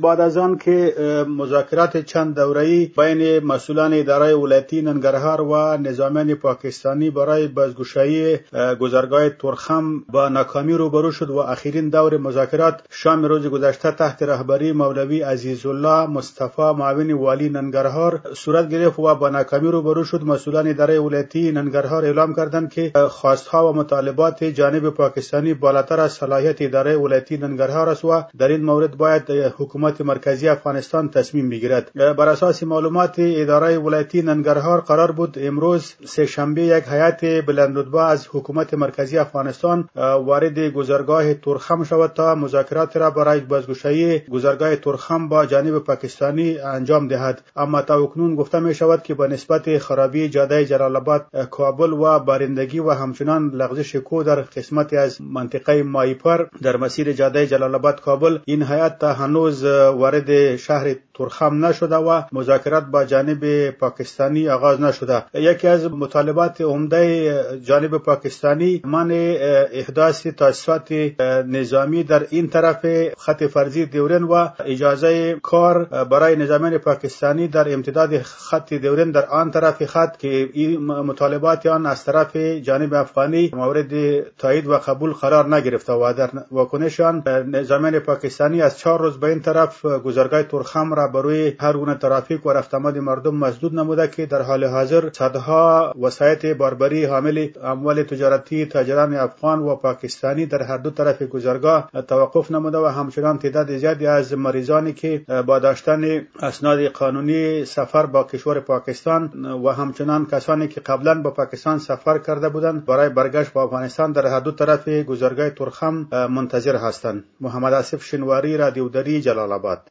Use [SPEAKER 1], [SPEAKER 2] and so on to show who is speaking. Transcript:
[SPEAKER 1] بعد از آن که مذاکرات چند دوره‌ای بین مسئولان اداره ولایتی ننگرهار و نظامیان پاکستانی برای بازگشایی گذرگاه تورخم با ناکامی روبرو شد و اخرین دور مذاکرات شام روز گذشته تحت رهبری مولوی عزیزالله مصطفی معاون والی ننگرهار صورت گرفت و با ناکامی روبرو شد. مسئولان اداره ولایتی ننگرهار اعلام کردند که خواستها و مطالبات جانب پاکستانی بالاتر از صلاحیت اداره ولایتی ننگرهار است و در این مورد باید حکومت مرکزی افغانستان تصمیم بگیرد. بر اساس معلومات اداره ولایتی ننگرهار قرار بود امروز سه شنبه یک هیئت بلندرتبه از حکومت مرکزی افغانستان وارد گذرگاه تورخم شود تا مذاکرات را برای بازگشایی گذرگاه تورخم با جانب پاکستانی انجام دهد. اما تاکنون گفته می شود که به نسبت خرابی جاده جلال آباد کابل و بارندگی و همچنان لغزش کوه در قسمتی از منطقه مایپر در مسیر جاده جلال آباد کابل این هیئت تا هنوز وارد شهر تورخم نشده و مذاکرات با جانب پاکستانی آغاز نشده. یکی از مطالبات عمده جانب پاکستانی منع احداث تاسیسات نظامی در این طرف خط فرضی دیورن و اجازه کار برای نظامیان پاکستانی در امتداد خط دیورن در آن طرف خط که این مطالبات آن از طرف جانب افغانی مورد تایید و قبول قرار نگرفته و در واکنش آن نظامیان پاکستانی از 4 روز به این طرف گذرگاه تورخم را بروی هر گونه ترافیک و رفت آمد مردم مسدود نموده که در حال حاضر صدها وسایط باربری حامل اموال تجارتی تاجران افغان و پاکستانی در هر دو طرف گذرگاه توقف نموده و همچنان تعداد زیادی از مریضانی که با داشتن اسناد قانونی سفر با کشور پاکستان و همچنان کسانی که قبلا با پاکستان سفر کرده بودند برای برگشت به افغانستان در هر دو طرف گذرگاه تورخم منتظر هستند. محمد آصف شنواری، رادیو دری، جلال آباد.